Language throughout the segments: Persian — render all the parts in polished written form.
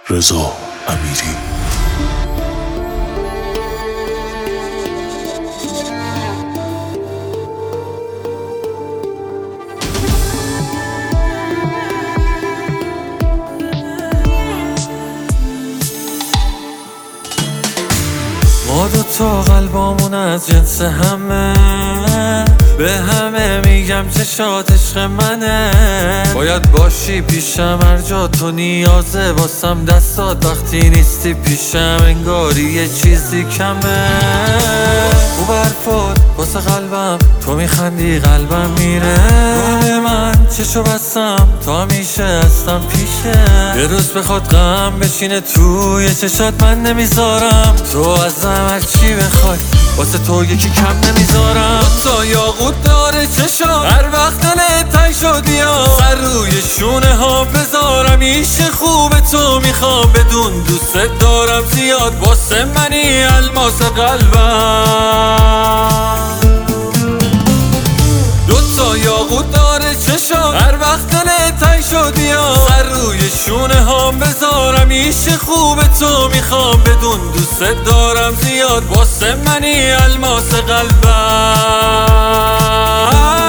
رضا امیری. ما دوتا قلبامون از جنس همه، به همه میگم چشات عشق منه. باید باشی پیشم هر جا تو نیازه واسم دستات، وقتی نیستی پیشم انگاری یه چیزی کمه. او برفات واسه قلبم، تو میخندی قلبم میره. روح من چشو بستم تو همیشه هستم پیشه. یه روز بخواد غم بشینه توی چشات من نمیذارم، تو ازم هر چی بخوای واسه تو یکی کم نمیذارم. تا یاقوت داره چشا هر وقت دلت تنگ شدی یا سر روی شونه ها بذارم. ایشه خوب تو میخوام بدون دوست دارم زیاد، واسه منی الماس قلبم. دوتا یاقوت داره چشا هر وقت دلت تنگ شدی یا سر روی شونه ها بذارم. ایشه خوب تو میخوام بدون دوست دارم زیاد، واسه منی الماس قلبم.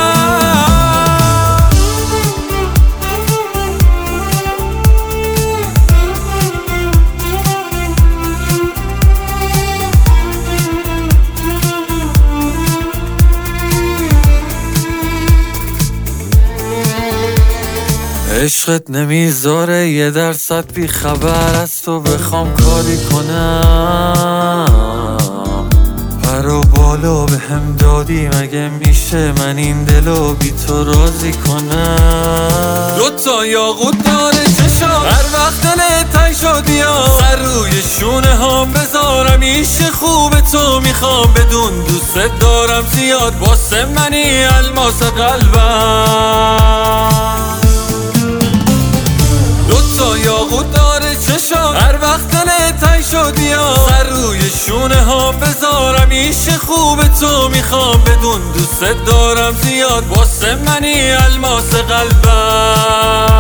عشقت نمیذاره 1% بی خبر از تو بخوام کاری کنم. پر و بالا به هم دادی، مگه میشه من این دلو بی تو راضی کنم؟ دوتا یاقوت داره چشا هر وقت دلت تنگ شدی یا سر روی شونه ها بذارم. ایشه خوب تو میخوام بدون دوست دارم زیاد، واسه منی الماس قلبم. دوتا یاقوت داره چشا هر وقت دلت تنگ شدی یا سر روی شونه ها بذارم. ایشه خوب تو میخوام بدون دوست دارم زیاد، واسه منی الماس قلبم.